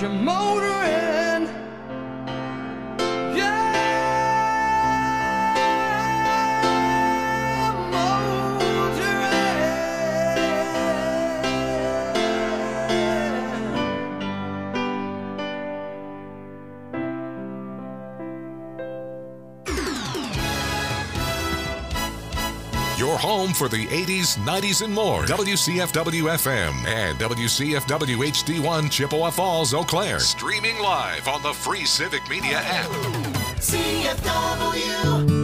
you're motoring. Yeah, Your home for the 80s, 90s, and more. WCFW-FM and WCFW HD1 Chippewa Falls, Eau Claire. Streaming live on the free Civic Media app. CFW.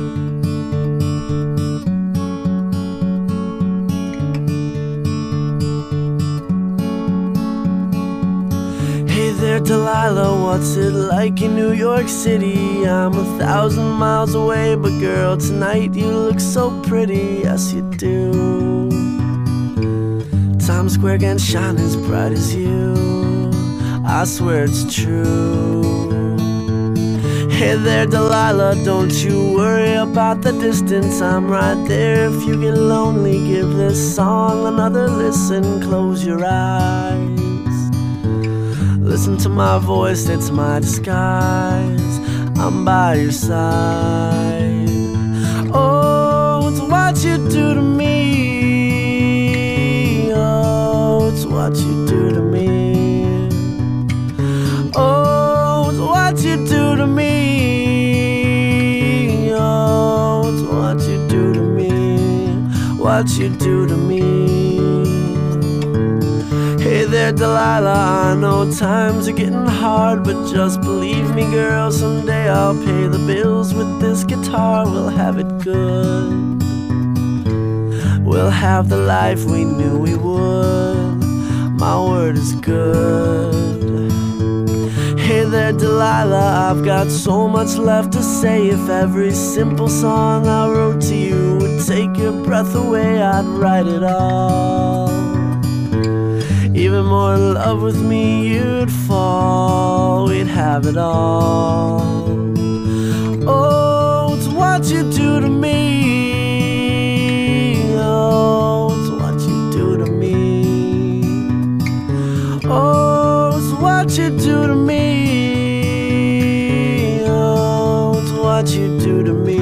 Hey there, Delilah, what's it like in New York City? I'm 1,000 miles away, but girl, tonight you look so pretty, yes you do. Times Square can shine as bright as you, I swear it's true. Hey there, Delilah, don't you worry about the distance, I'm right there. If you get lonely, give this song another listen, close your eyes. Listen to my voice, it's my disguise. I'm by your side. Oh, it's what you do to me. Oh, it's what you do to me. Oh, it's what you do to me. Oh, it's what you do to me. What you do to me. Hey there, Delilah, I know times are getting hard, but just believe me, girl, someday I'll pay the bills with this guitar. We'll have it good. We'll have the life we knew we would. My word is good. Hey there, Delilah, I've got so much left to say. If every simple song I wrote to you would take your breath away, I'd write it all. Even more in love with me, you'd fall. We'd have it all. Oh, it's what you do to me. Oh, it's what you do to me. Oh, it's what you do to me. Oh, it's what you do to me.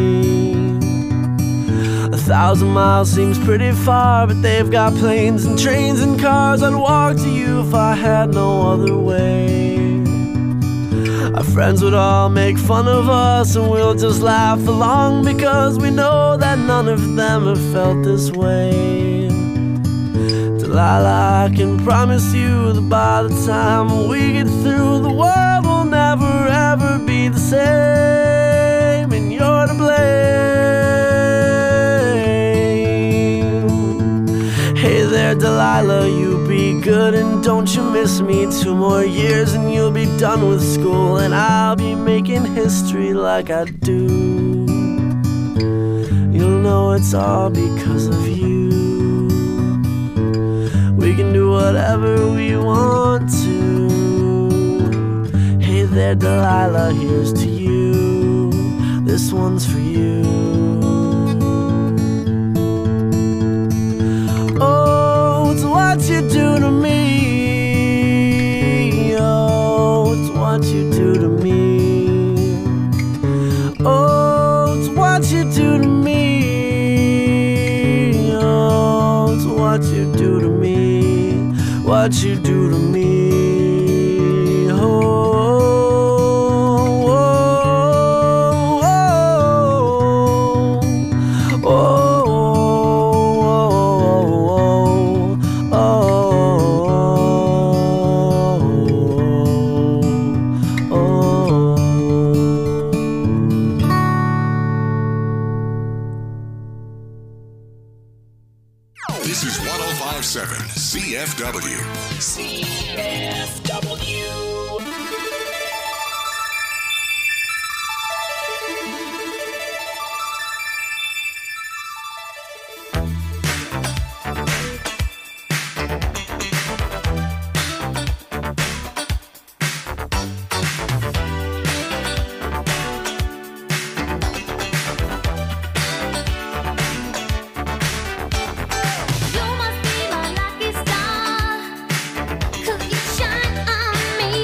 1,000 miles seems pretty far, but they've got planes and trains and cars. I'd walk to you if I had no other way. Our friends would all make fun of us, and we'll just laugh along, because we know that none of them have felt this way. Delilah, I can promise you that by the time we get through, the world will never ever be the same, and you're to blame. Hey there, Delilah, you be good and don't you miss me. 2 more years and you'll be done with school, and I'll be making history like I do. You'll know it's all because of you. We can do whatever we want to. Hey there, Delilah, here's to you. This one's for you. Oh, it's what you do to me. Oh, it's what you do to me. Oh, it's what you do to me. Oh, it's what you do to me. What you do to me. This is 105.7 CFW. CFW. You must be my lucky star, 'cause you shine on me.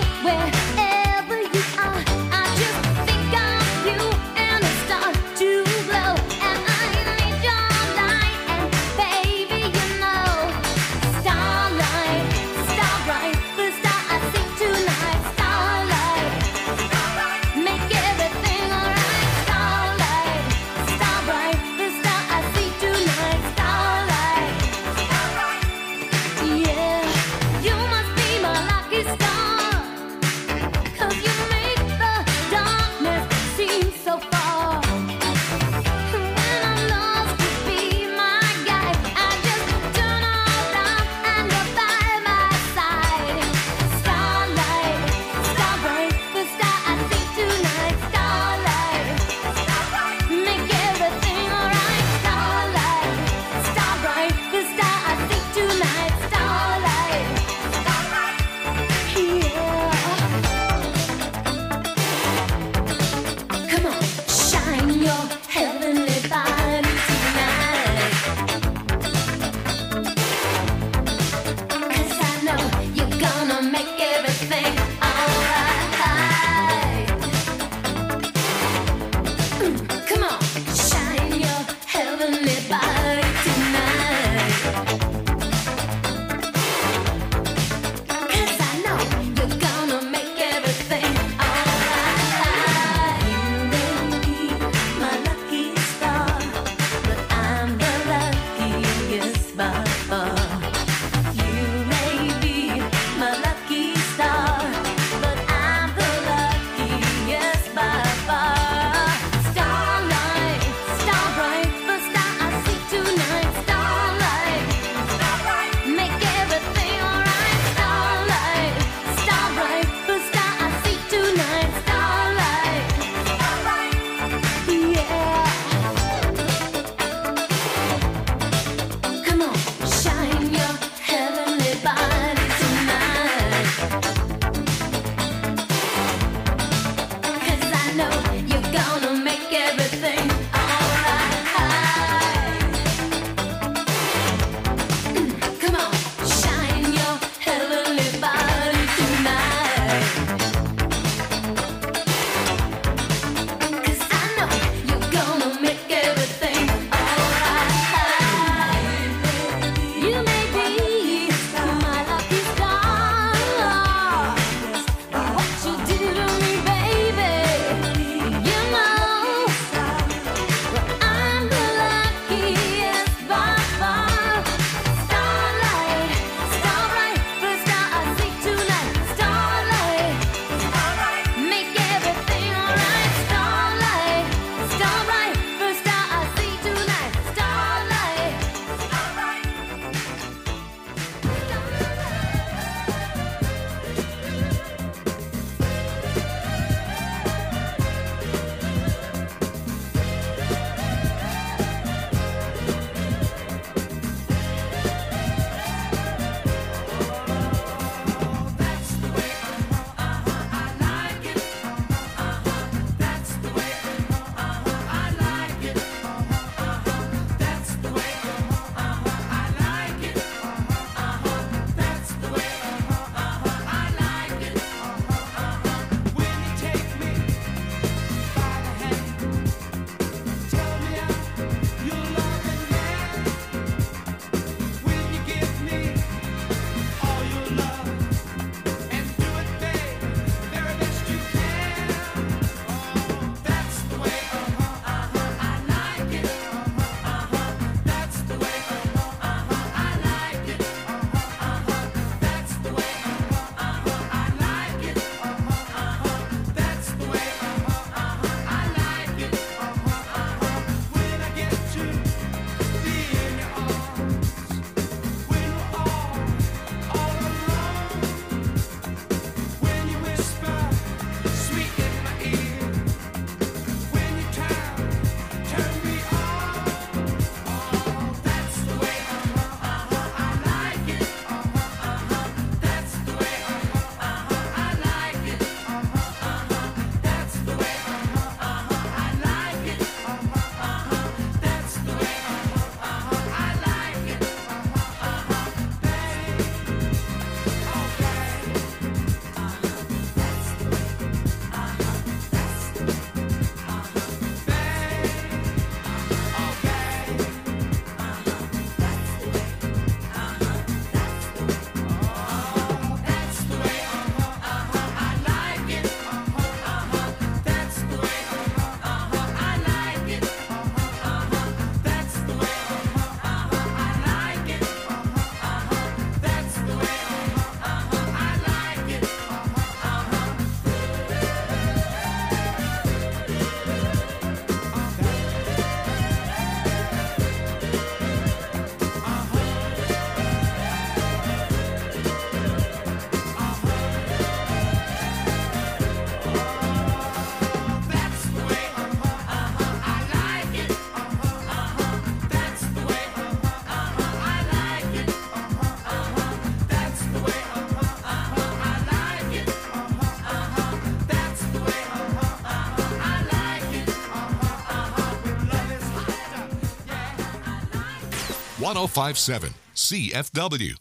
1057 CFW.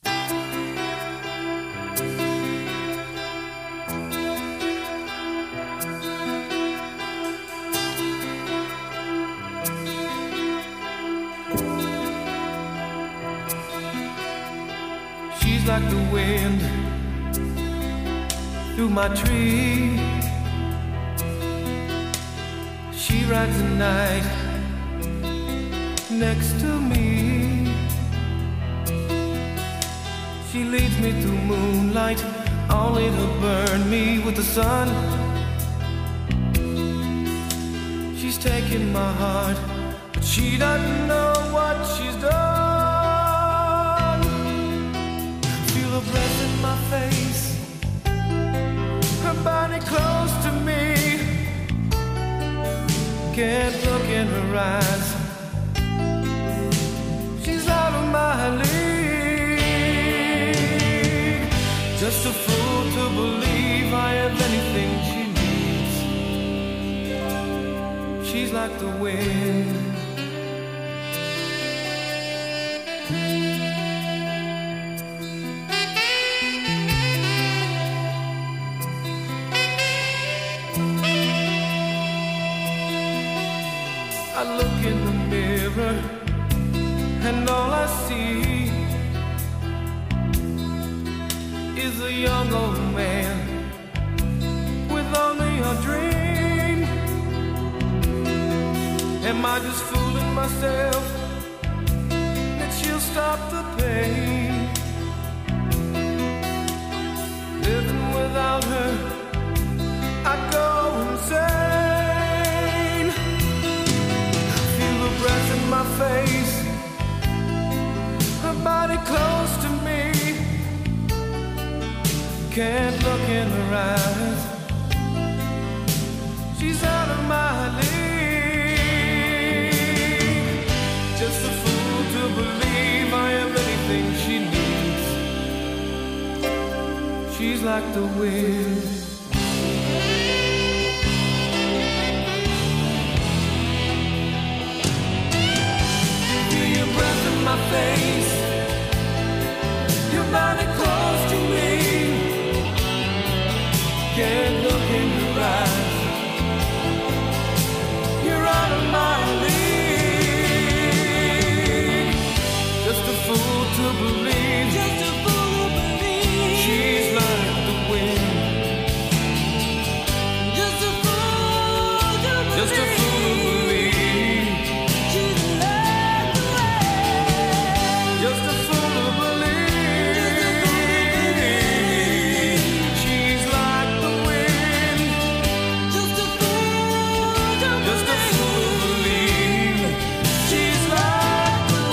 She's like the wind through my tree. She rides the night next to me. She leads me through moonlight, only to burn me with the sun. She's taking my heart, but she doesn't know what she's done. Feel her breath in my face, her body close to me. Can't look in her eyes, she's out of my league. Just a fool to believe I have anything she needs. She's like the wind. I look in the mirror and all I see is a young old man with only a dream. Am I just fooling myself that she'll stop the pain? Living without her, I go insane. Feel the breath in my face, her body close to me. Can't look in her eyes, she's out of my league. Just a fool to believe I am anything she needs. She's like the wind. Feel your breath in my face, your body close to me. Can't look in your eyes, you're out of my league. Just a fool to believe, just a fool to believe. She's like the wind. Just a fool to believe, just a fool to believe. She's like the wind. Just a fool to believe, she's like the wind. Just a fool to believe, she's like the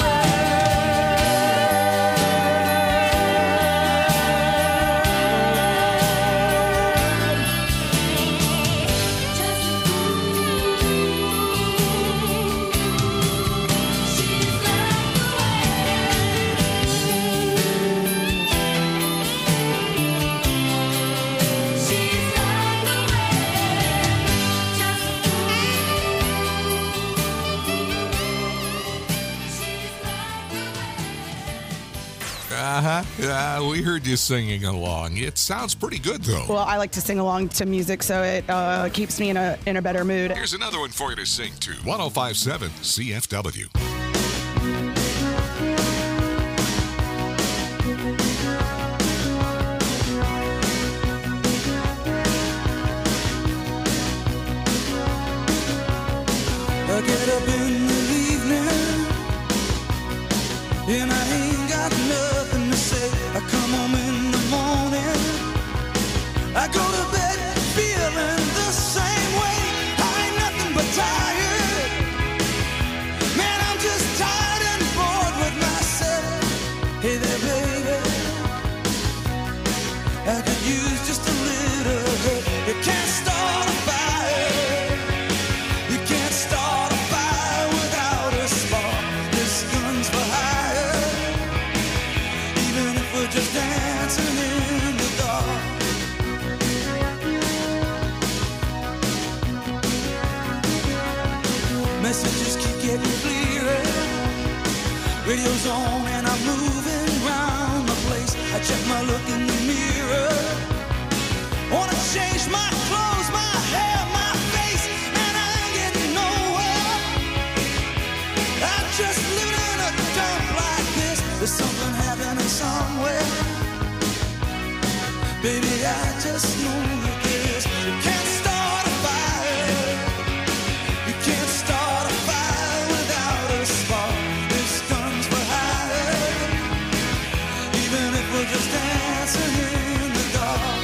We heard you singing along. It sounds pretty good, though. Well, I like to sing along to music, so it keeps me in a better mood. Here's another one for you to sing to. 1057 CFW. I get up in the evening and I ain't got nothing to say. I come home in the morning, I go to bed feeling the same way. I ain't nothing but tired, man, I'm just tired and bored with myself. Hey there baby, I could use just a little help. You can't start a fire, you can't start a fire without a spark. This gun's for hire, even if we're just dancing in the dark. Messages keep getting clearer, Radio's on and I'm moving around the place. I check my look in the mirror. Wanna change my clothes, my hair, my face, and I ain't getting nowhere. I'm just living in a dump like this. There's something happening somewhere. Baby, I just know that this. You can't start a fire. You can't start a fire without a spark. This gun's for hire. Even if we're just dancing in the dark.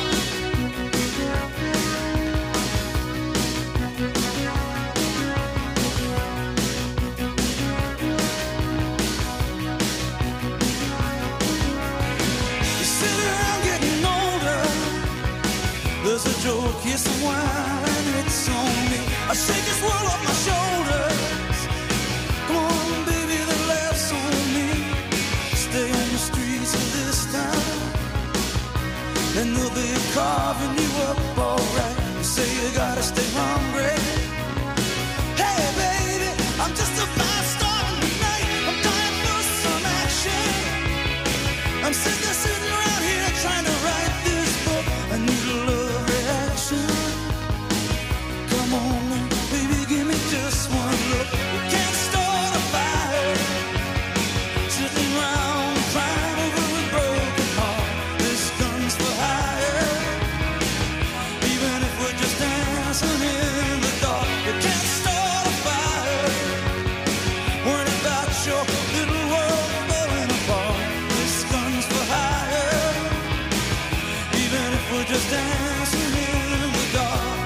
You sit around getting older. There's a joke, here's the wine, and it's on me. I shake this world off my shoulders. Come on, baby, the laughs on me. Stay on the streets of this town, and they'll be carving you up alright. You say you gotta stay hungry. Hey, baby, I'm just a fast star tonight. I'm dying for some action. I'm sick of sitting around here trying to write this book. I need a love reaction. Come on, baby, give me just one look. We can't start a fire. Sitting around crying over a broken heart. This gun's for hire. Even if we're just dancing in the dark. You can't start a fire. Worrying about your little world falling apart. This gun's for hire. Even if we're just dancing in the dark.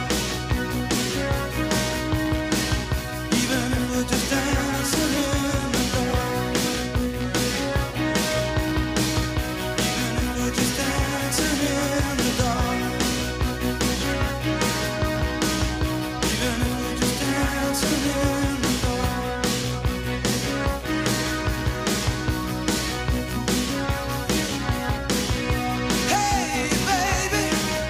Even if we're just dancing in the dark. Even if we're just dancing in the dark. Even if we're just dancing in the dark. Hey, baby.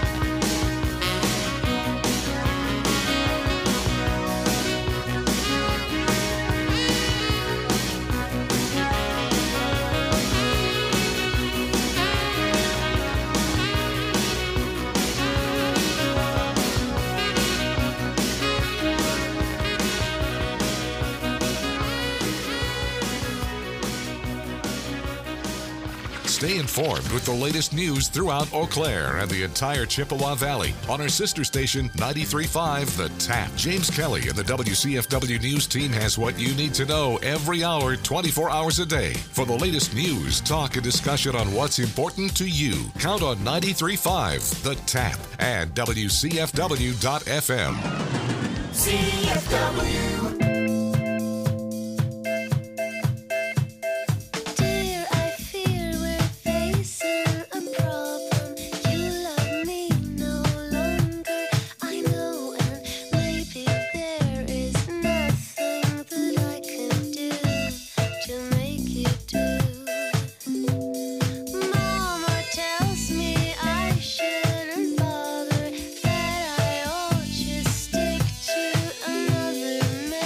Stay informed with the latest news throughout Eau Claire and the entire Chippewa Valley on our sister station 93.5 The Tap. James Kelly and the WCFW News team has what you need to know every hour, 24 hours a day. For the latest news, talk, and discussion on what's important to you, count on 93.5 The Tap and WCFW.FM. CFW. Dear, I fear we're facing a problem. You love me no longer, I know, and maybe there is nothing that I can do to make you do. Mama tells me I shouldn't bother, that I ought just stick to another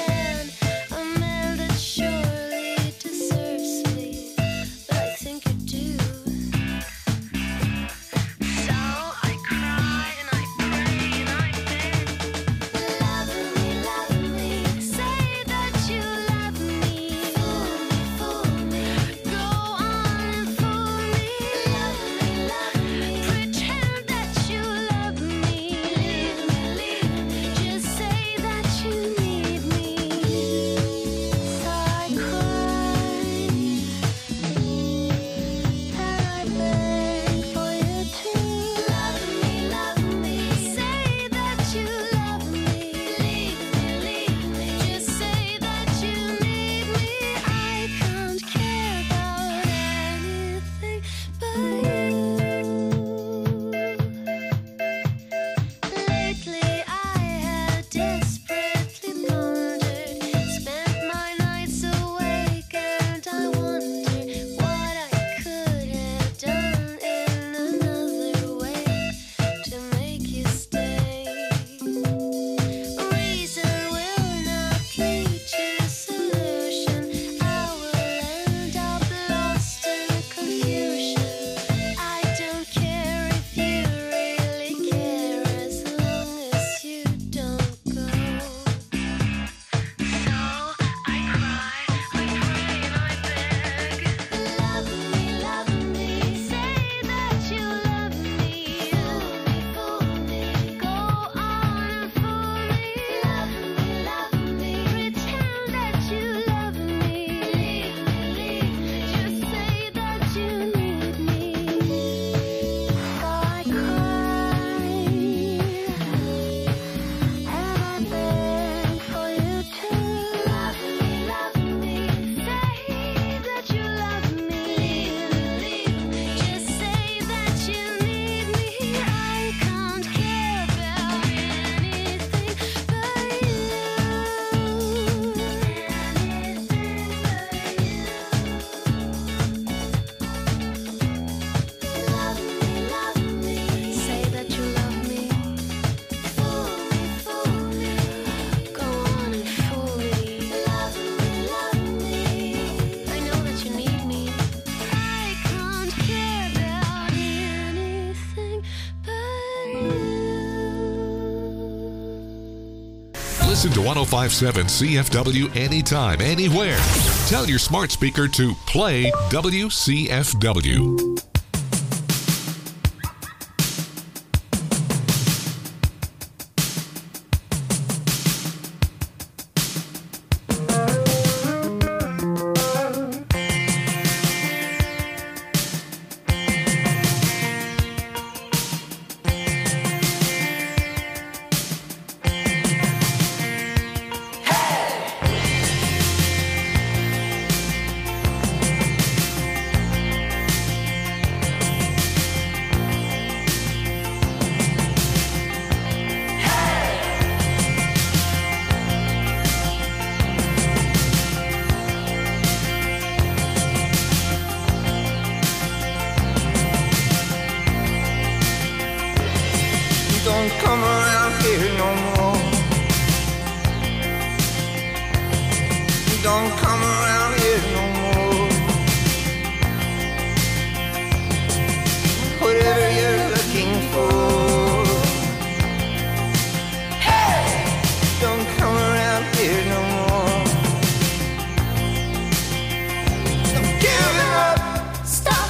Listen to 1057 CFW anytime, anywhere. Tell your smart speaker to play WCFW. Don't come around here no more. Don't come around here no more. Whatever you're looking for. Hey! Don't come around here no more. I'm giving up. Stop.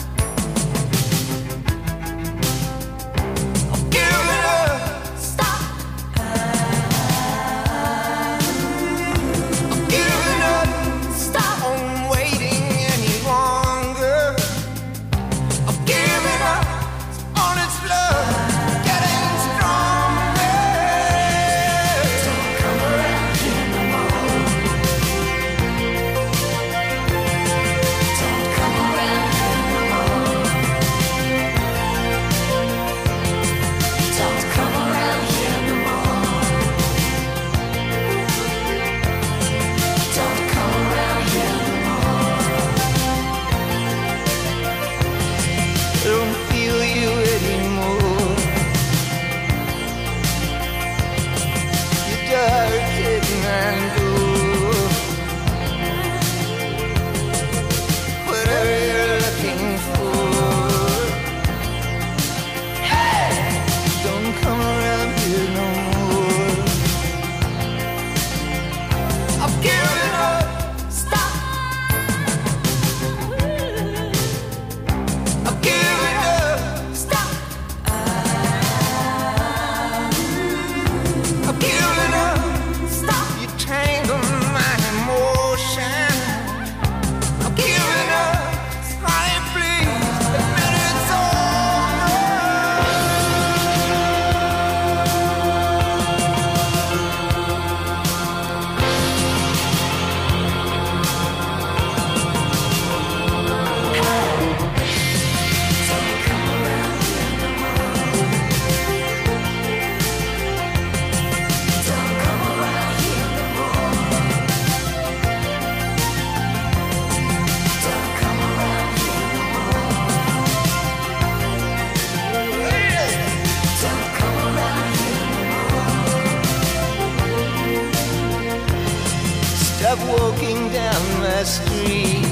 Walking down the street.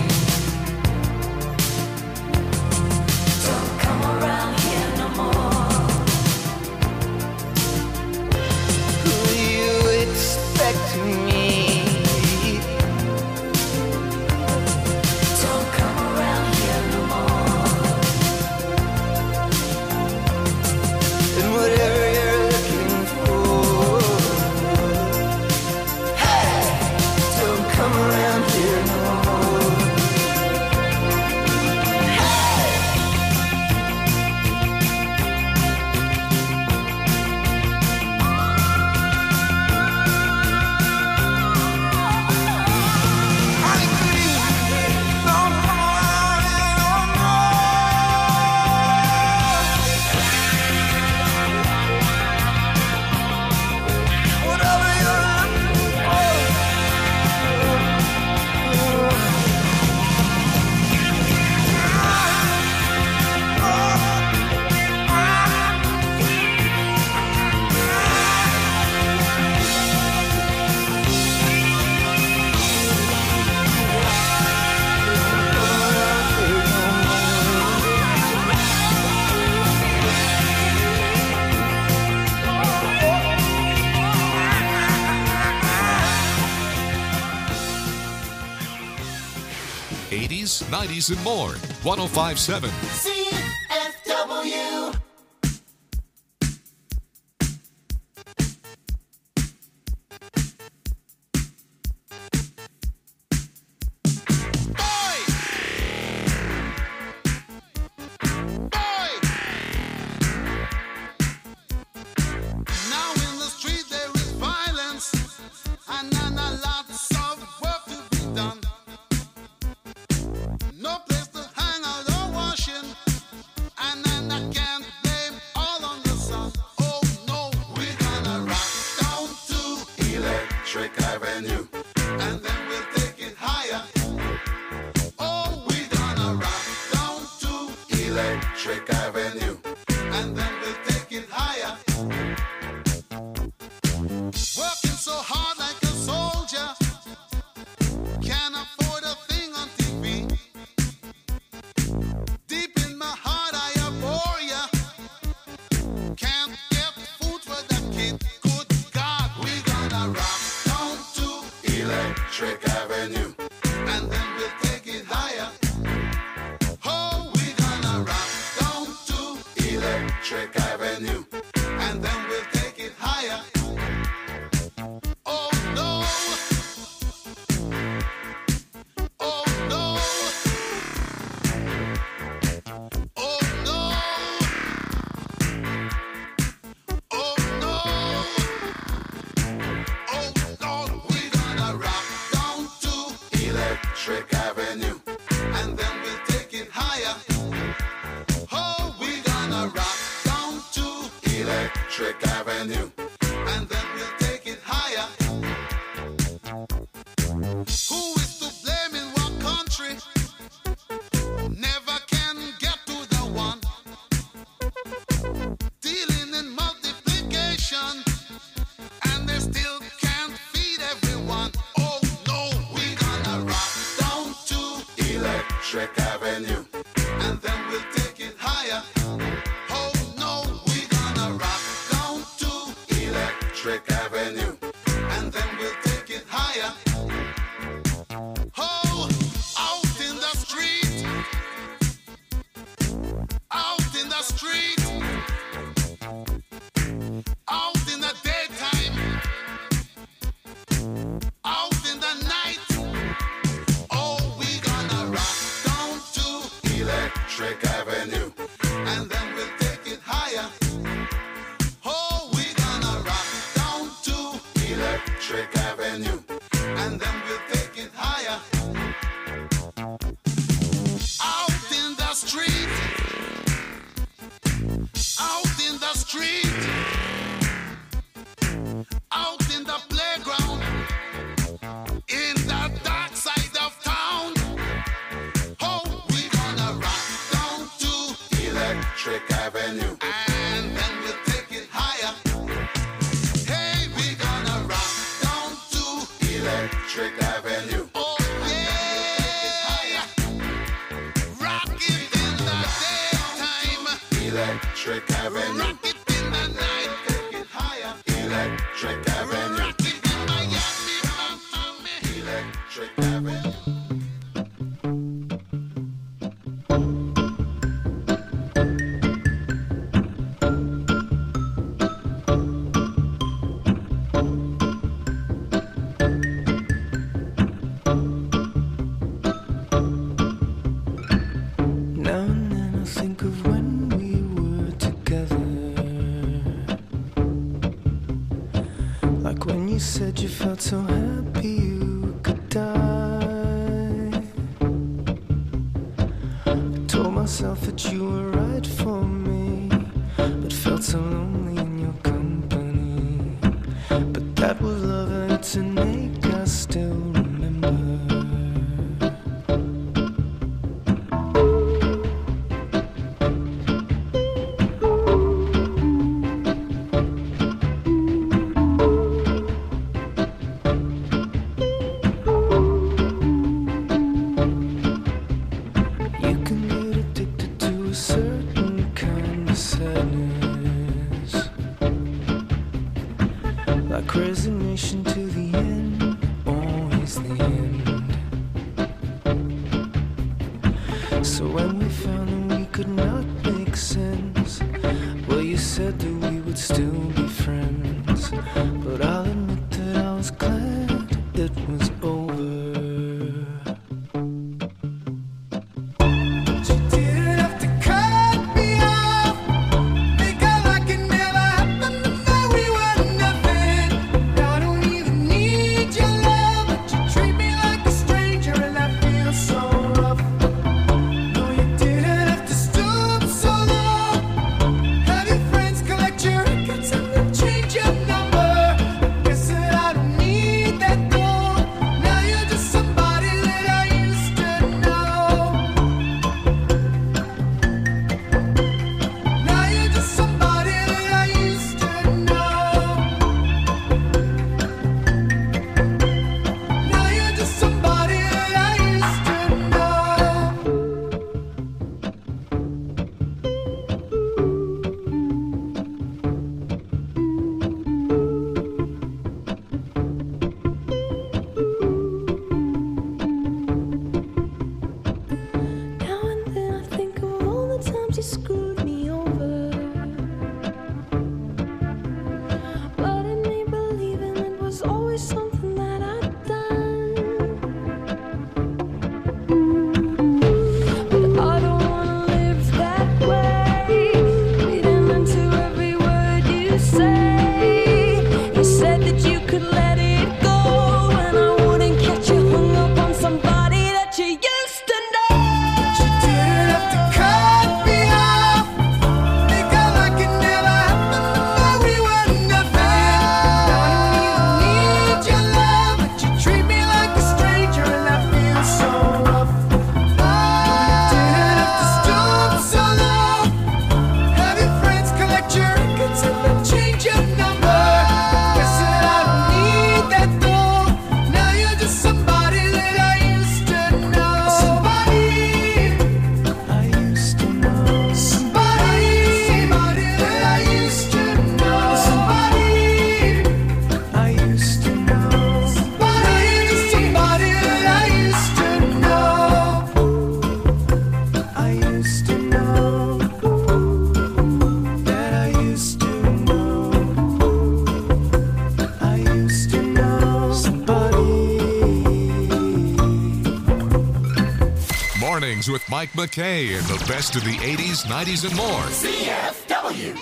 Don't come around here no more. Who you expect to meet? Don't come around here no more. And whatever you're looking for, hey, don't come around here no more. 80s, 90s, and more. 1057. CFW. Now in the street there is violence, and lots of work to be done. No place to hang out or washing, and I can't blame all on the sun. Oh no, we're gonna rock down to Electric Avenue, and then we'll take it higher. Oh, we're gonna rock down to Electric Avenue, and then we'll take it higher. Working so hard like a soldier, can't afford a thing on TV. Deep in my heart I abhor ya, can't get food for the kid. Good God, we gonna rock down to Electric Avenue, and then we'll take it higher. Oh, we gonna rock down to Electric Avenue, and then we'll take it higher. Oh no! Oh no! Oh no! Oh no! Oh Lord, we're gonna rock down to Electric Avenue, and then we'll take it higher. Oh, we're gonna rock down to Electric Avenue, and then we'll take it higher. Who is to blame in what country? Never can get to the one. Dealing in multiplication, and they still can't feed everyone. Oh no, we're gonna rock down to Electric Avenue, and then we'll take it higher. Oh no, we're gonna rock down to Electric Avenue, and then we'll take it higher. Oh, out in the street, out in the street, out in the daytime, out in the night. Oh, we gonna rock down to Electric Avenue, and then we'll take it higher. Oh, we gonna rock down to Electric Avenue, and then we'll take it higher. Out in the street, out in the street, out in the playground, in the dark side of town. Oh, we gonna rock down to Electric Avenue, and then we'll take it higher. Hey, we gonna rock down to Electric Avenue. Oh yeah, rock it in the daytime, Electric Avenue. Rock it in the night, take it higher, Electric Avenue. Rock it in Miami, Miami, Electric Avenue. Now and then I think of when we were together, like when you said you felt so happy you could die. I told myself that you were right for me, but felt so lonely in your company. But that was love and it's an ache I still remember. Resignation to the end, always the end. So when we found that we could not make sense, well, you said that we would still be friends. But I'll admit that I was glad it was over. You didn't have to cut me off, make out like it never happened, and that we were nothing. I don't even need your love, but you treat me like a stranger, and I feel so rough. No, you didn't have to stoop so low. Have your friends collect your records and then change your number. Guess that I don't need that though. Now you're just somebody that I used to know. Now you're just somebody that I used to know. Now you're just somebody that I used to know. Now and then I think of all the times you screwed me over, but in me believing it was always something that I'd done. But I don't wanna live that way, reading into every word you say. You said that you could let it go, and I wouldn't catch you hung up on somebody that you used to know. You didn't have to cut me off, make out like it never happened, and that we were nothing. I don't even need your love, but you treat me like a stranger, and I feel so rough. You didn't have to stoop so low. Have your friends collect your records and then change your number. Guess that I don't need that though. Now you're just somebody that I used to know. Somebody I used to know. Somebody that I used to know. Somebody I used to know. Somebody that I used to know. I used to know that I used to know. I used to know somebody. Mornings with Mike McKay and the best of the 80s, 90s, and more. CFW.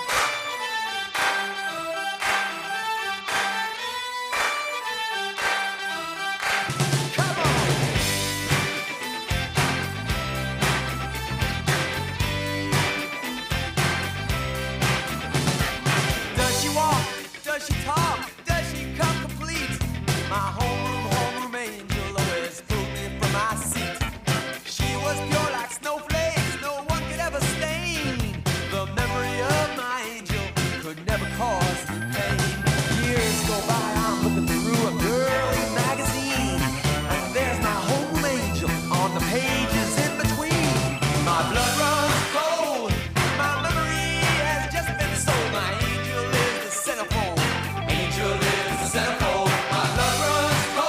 Does she walk? Does she talk? Does she come complete? My homeroom angel always pulled me from my seat. She was pure like snowflakes, no one could ever stain. The memory of my angel could never cause me pain. Years go by, I'm looking through a girly magazine, and there's my home angel on the pages in between. My blood runs cold, my memory has just been sold. My angel is the centerfold. Angel is the centerfold. My blood runs cold.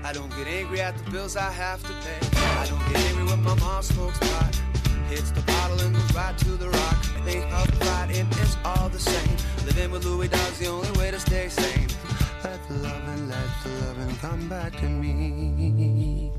I don't get angry at the bills I have to pay. I don't get angry when my mom smokes pot. Hits the bottle and goes right to the rock. Think of fighting, it's all the same. Living with Louis Dog's the only way to stay sane. Let the loving come back to me.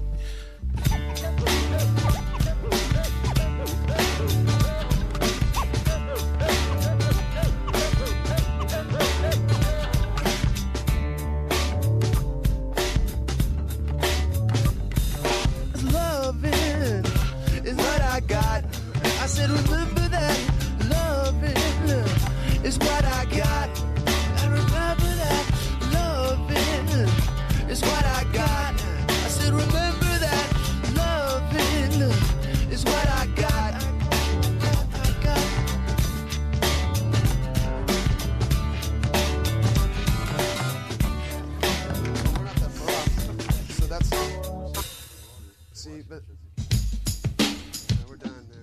Loving is what I got. I said remember that. Loving is what I got. And remember that. Loving is what I got. I said remember that. Loving is what I got. We're not that far off. So that's... See, but... we're done there.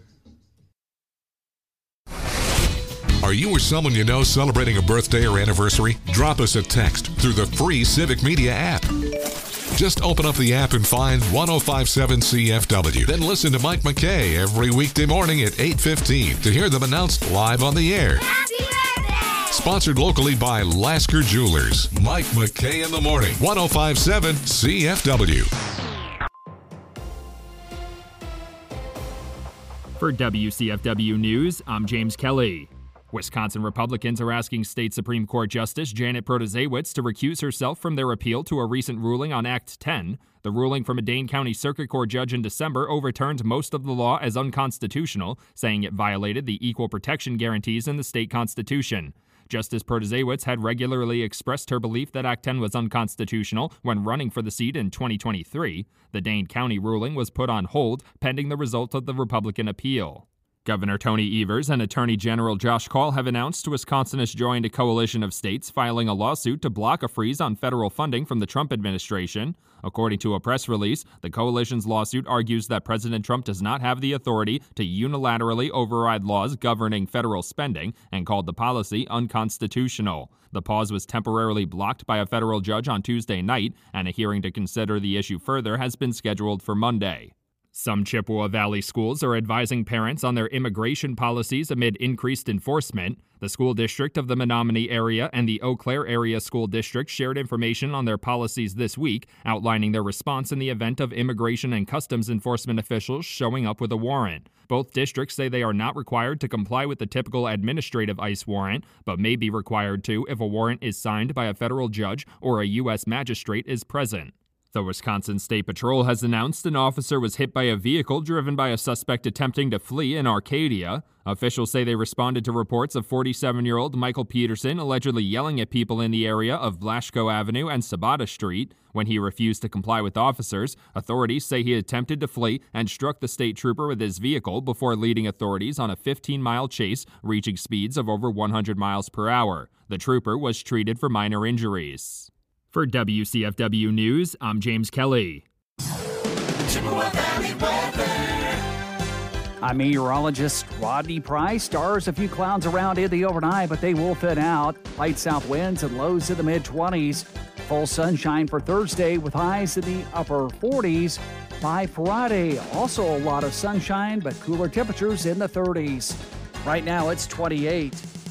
Are you or someone you know celebrating a birthday or anniversary? Drop us a text through the free Civic Media app. Just open up the app and find 1057 CFW. Then listen to Mike McKay every weekday morning at 8:15 to hear them announced live on the air. Happy birthday! Sponsored locally by Lasker Jewelers. Mike McKay in the morning. 1057 CFW. For WCFW News, I'm James Kelly. Wisconsin Republicans are asking State Supreme Court Justice Janet Protasiewicz to recuse herself from their appeal to a recent ruling on Act 10. The ruling from a Dane County Circuit Court judge in December overturned most of the law as unconstitutional, saying it violated the equal protection guarantees in the state constitution. Justice Protasiewicz had regularly expressed her belief that Act 10 was unconstitutional when running for the seat in 2023. The Dane County ruling was put on hold pending the result of the Republican appeal. Governor Tony Evers and Attorney General Josh Kaul have announced Wisconsin has joined a coalition of states filing a lawsuit to block a freeze on federal funding from the Trump administration. According to a press release, the coalition's lawsuit argues that President Trump does not have the authority to unilaterally override laws governing federal spending and called the policy unconstitutional. The pause was temporarily blocked by a federal judge on Tuesday night, and a hearing to consider the issue further has been scheduled for Monday. Some Chippewa Valley schools are advising parents on their immigration policies amid increased enforcement. The school district of the Menominee area and the Eau Claire area school district shared information on their policies this week, outlining their response in the event of immigration and customs enforcement officials showing up with a warrant. Both districts say they are not required to comply with the typical administrative ICE warrant, but may be required to if a warrant is signed by a federal judge or a U.S. magistrate is present. The Wisconsin State Patrol has announced an officer was hit by a vehicle driven by a suspect attempting to flee in Arcadia. Officials say they responded to reports of 47-year-old Michael Peterson allegedly yelling at people in the area of Blasco Avenue and Sabata Street. When he refused to comply with officers, authorities say he attempted to flee and struck the state trooper with his vehicle before leading authorities on a 15-mile chase, reaching speeds of over 100 miles per hour. The trooper was treated for minor injuries. For WCFW News, I'm James Kelly. Chippewa Valley weather. I'm meteorologist Rodney Price. Stars, a few clouds around in the overnight, but they will thin out. Light south winds and lows in the mid-20s. Full sunshine for Thursday with highs in the upper 40s. By Friday, also a lot of sunshine, but cooler temperatures in the 30s. Right now, it's 28.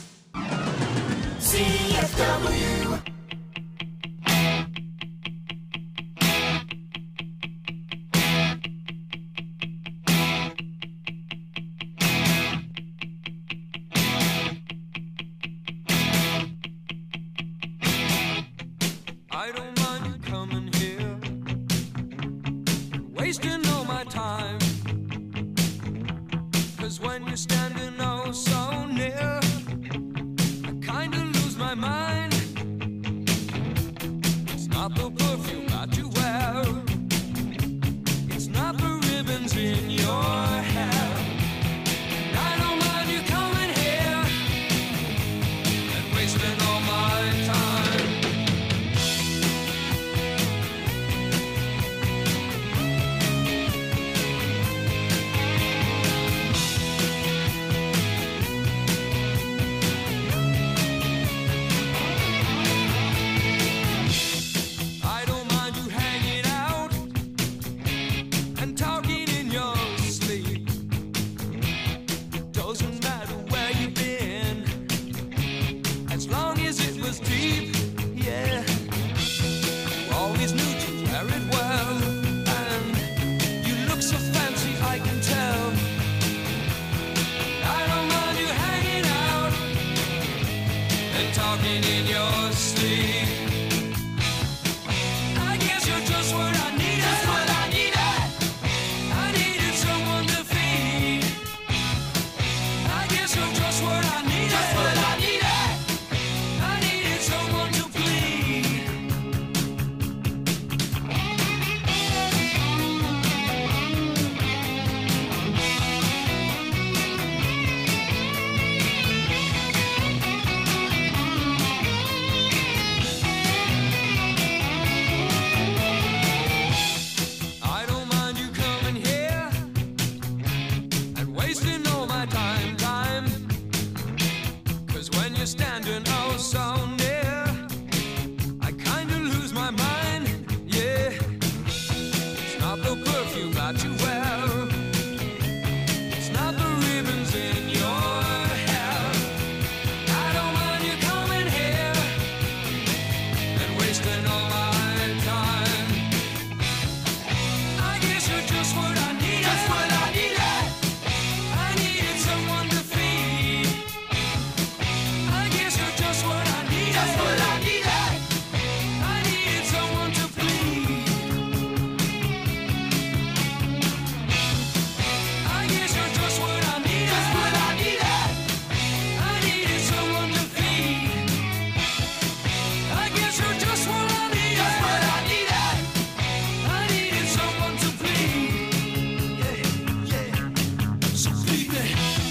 CFW. I don't mind you coming here, wasting all my time. 'Cause when you're standing oh so near, I kinda lose my mind. It's not the perfume that you wear, it's not the ribbons in your hair. And I don't mind you coming here and wasting all my time. doesn't matter where you've been, as long as it was deep, yeah. You always knew to wear it well, and you look so fancy, I can tell. I don't mind you hanging out and talking in your sleep. I guess you're just what I needed. Just what I needed. I needed someone to feed. I guess you're just what I needed. Just what I needed. I needed someone to plead. I don't mind you coming here and wasting all my time. 'Cause when you're standing oh so near, I kinda lose my mind, yeah. It's not the perfume that you wear, it's not the ribbons in your hair. I don't mind you coming here and wasting all my time. I guess you're just what I needed. Just what I needed. I needed someone to feed. I guess you're just what I needed. Just what I needed. I needed someone to plead. I guess you're just what I needed. Just what I needed. I needed someone to feed. I guess you're just what I needed. Just what I needed. I needed someone to plead. Yeah, yeah. So plead me.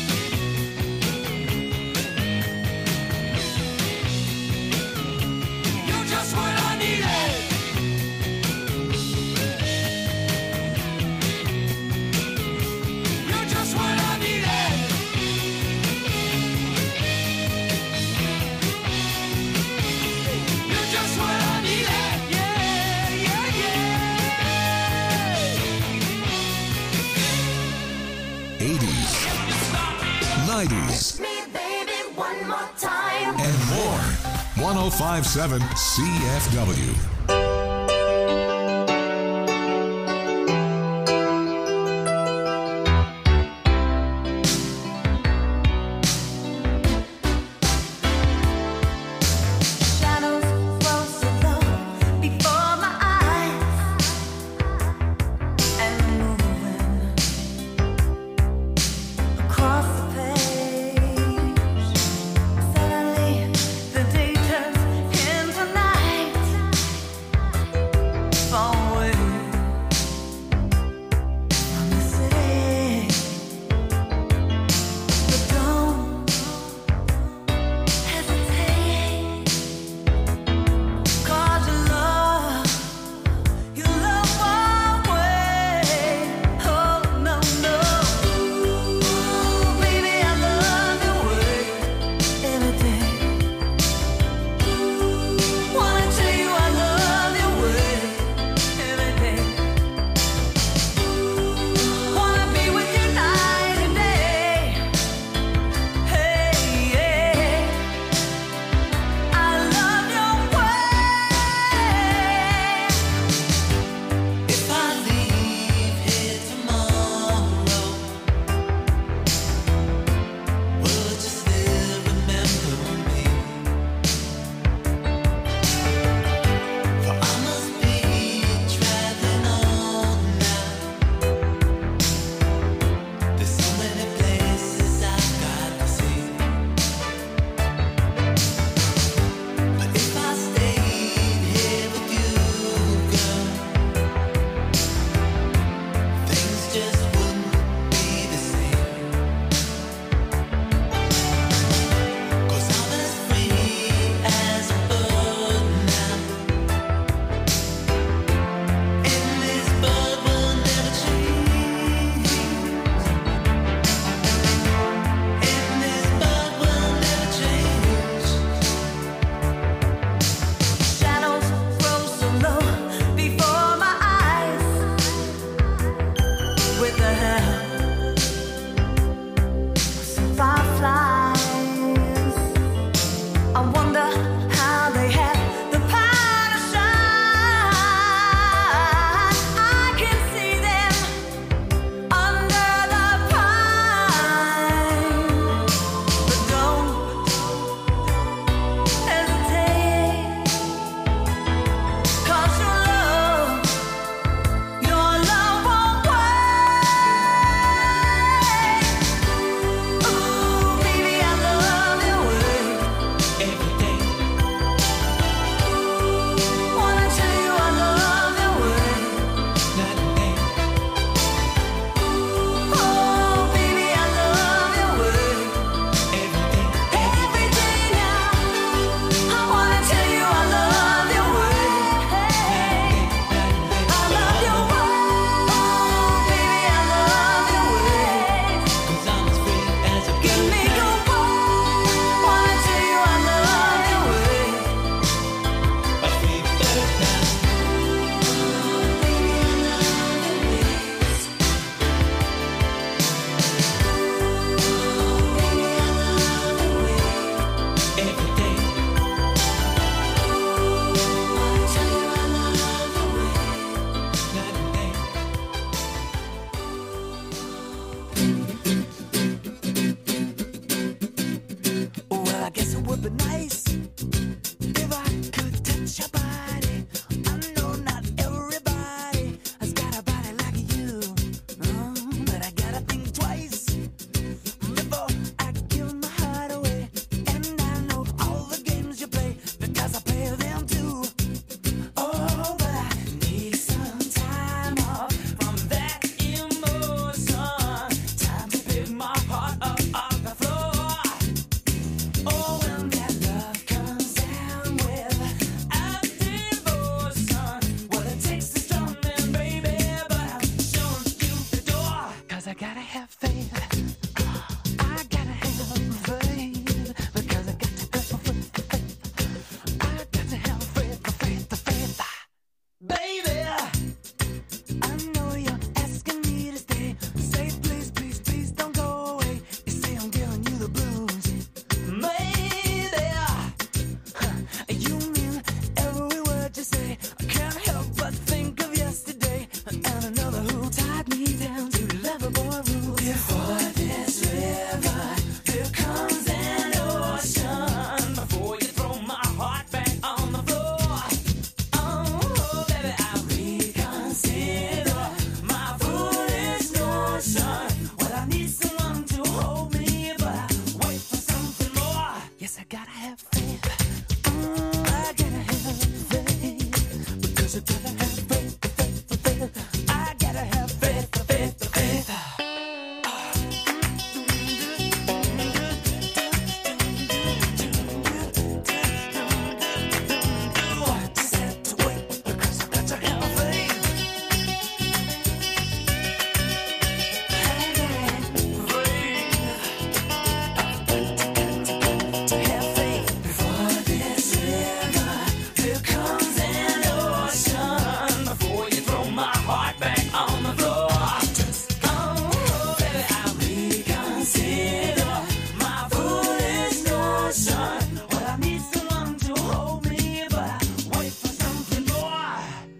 You're just what I needed. You're just what I needed. You're just what I needed. Yeah, yeah, yeah. 80s, 90s, Me, baby, one more time. and more. 1057 CFW. Shadows flow so low before my eyes, and moving across the page. Suddenly, the day turns into night. guess it would be nice if I could touch your body. I know not everybody has got a body like you, but I gotta think twice before I give my heart away. And I know all the games you play because I play them too. Oh, but I need some time off from that emotion. Time to pick my heart up off the floor. Oh, when that love comes down without devotion, well, it takes a strong man, baby, but I'm showing you the door. 'Cause I gotta have faith. I gotta have faith. Because I got to have faith. I got to have faith, faith. Baby, I know you're asking me to stay. Say please, please, please don't go away. You say I'm giving you the blues. Maybe you mean every word you say. I can't help but think of yesterday and another who tied me down to Loverboy rules. Before this river, there comes an ocean. Before you throw my heart back on the floor. Oh, baby, I reconsider my foolish notion. Well, I need someone to hold me, but I wait for something more. Yes, I gotta have faith. I gotta have faith. Because I gotta have faith, faith. I gotta have faith, faith. Just have to wait because I got to have faith. To have faith before this river, there comes an ocean. Before you throw my heart back on the floor. Just baby, I reconsider my foolish notion. Well, I need someone to hold me, but I wait for something more.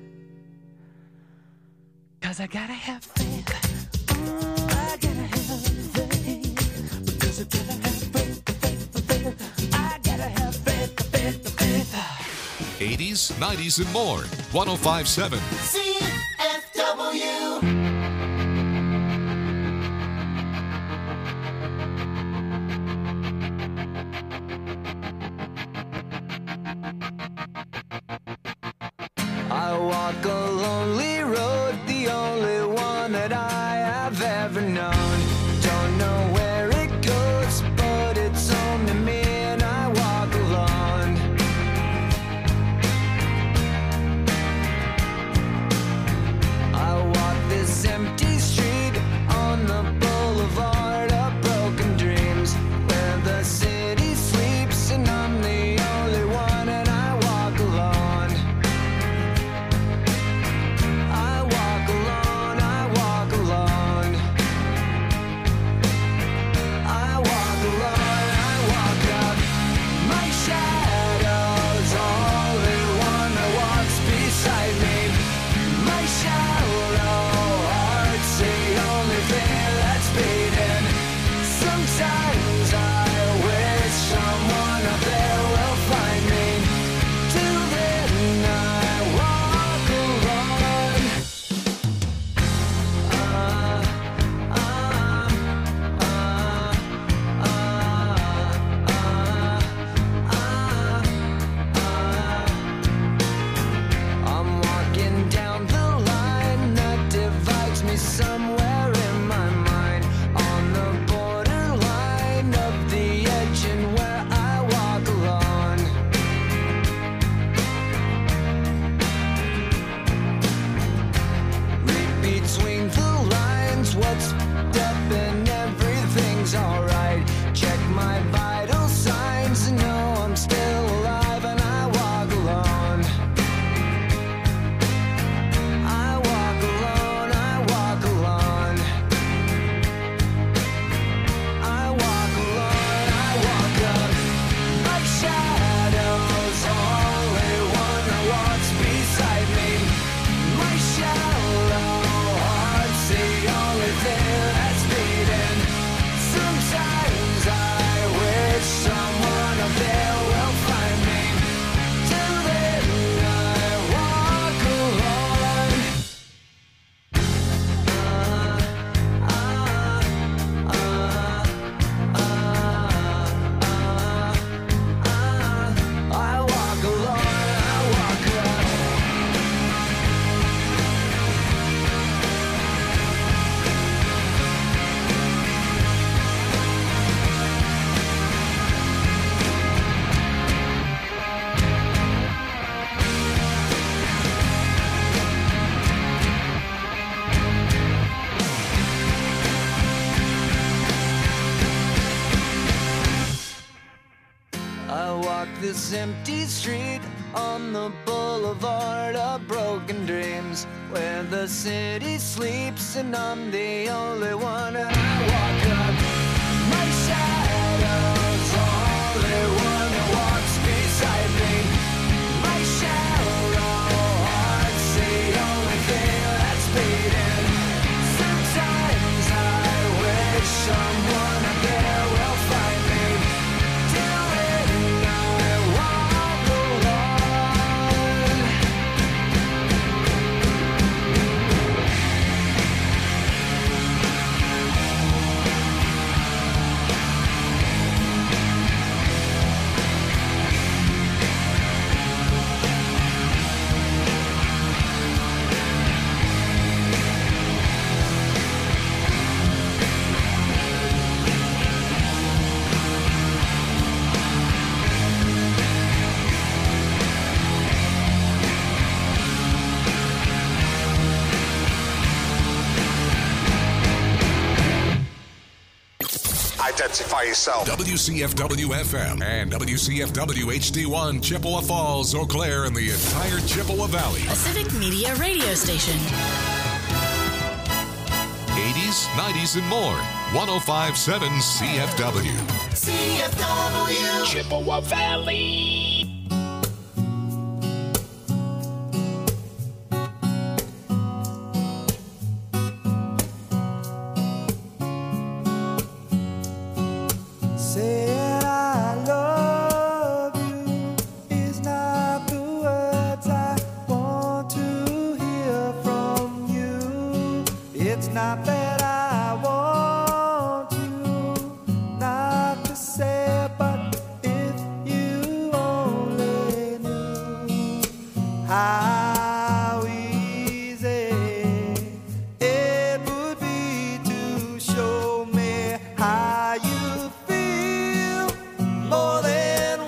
'Cause I gotta have faith. I gotta have faith. Because I gotta have faith. I gotta have faith. 80s, 90s, and more. 1057. CFW. I walk a lonely road, the only one that I have ever known. Don't know where it goes, but it's only me and I walk alone. I walk this empty street on the boulevard of broken dreams, where the city sleeps and I'm the only one and I walk alone. I walk this empty street on the boulevard of broken dreams, where the city sleeps and I'm the only one. And I walk up, my shadow's only one that walks beside me. My shallow heart's the only thing that's beating. Sometimes I wish someone out there will find me. Till then I walk alone. Identify yourself. WCFW FM and WCFW HD1 Chippewa Falls, Eau Claire, and the entire Chippewa Valley. A Civic Media radio station. 80s, 90s, and more. 1057 CFW. CFW Chippewa Valley. Saying I love you is not the words I want to hear from you. It's not that I want you not to say, but if you only knew how easy it would be to show me how you feel. More than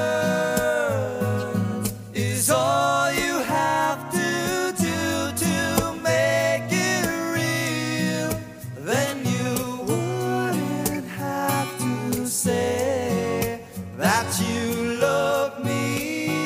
words is all you have to do to make it real. Then you wouldn't have to say that you